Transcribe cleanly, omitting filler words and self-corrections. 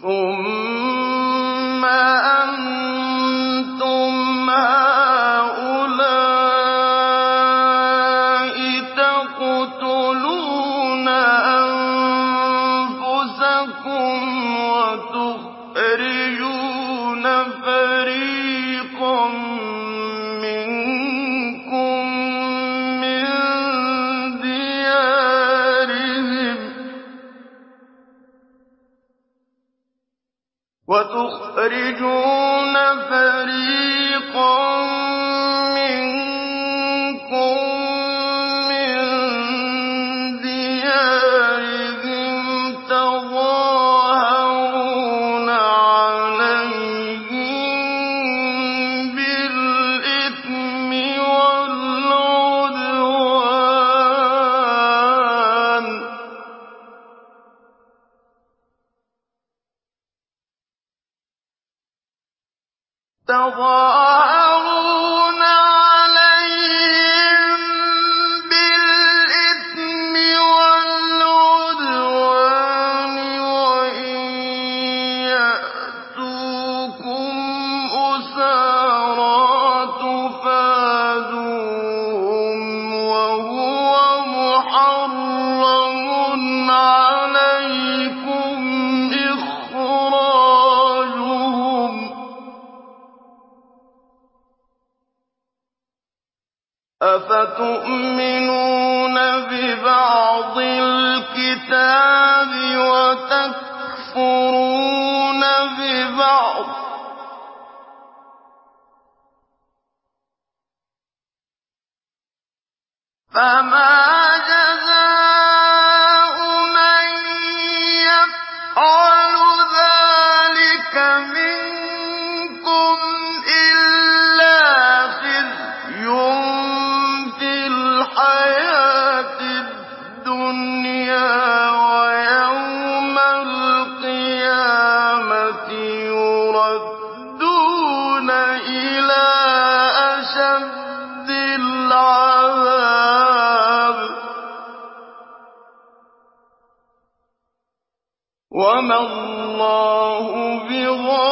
ثُمَّ أَنتُمْ هَٰؤُلَاءِ تَقْتُلُونَ أَنفُسَكُمْ وَتُخْرِجُونَ فَرِيقًا مِّنكُم مِّن دِيَارِهِمْ تَظَاهَرُونَ عَلَيْهِم بِالْإِثْمِ وَالْعُدْوَانِ وَإِن يَأْتُوكُمْ أُسَارَىٰ تُفَادُوهُمْ وَهُوَ مُحَرَّمٌ عَلَيْكُمْ إِخْرَاجُهُمْ ۚ أَفَتُؤْمِنُونَ بِبَعْضِ الْكِتَابِ وَتَكْفُرُونَ بِبَعْضٍ ۚ فَمَا جَزَاءُ مَن يَفْعَلُ ذَٰلِكَ مِنكُمْ إِلَّا خِزْيٌ فِي الْحَيَاةِ الدُّنْيَا ۖ وَيَوْمَ الْقِيَامَةِ يُرَدُّونَ إِلَىٰ أَشَدِّ الْعَذَابِ ۗ وَمَا اللَّهُ بِغَافِلٍ